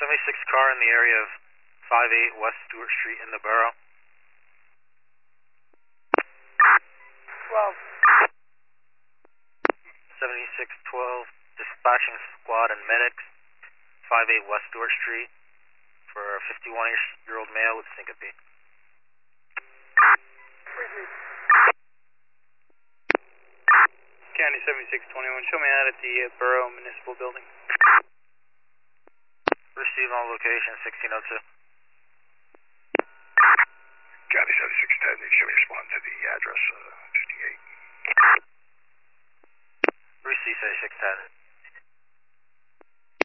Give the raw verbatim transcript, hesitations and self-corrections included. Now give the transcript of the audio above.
seventy-six car in the area of five eight West Stewart Street in the borough. twelve. seventy-six twelve, dispatching squad and medics, five eight West Stewart Street for a fifty-one-year-old male with syncope. County seventy-six twenty-one, show me out at the uh, Borough Municipal Building. Receive on location, sixteen oh two.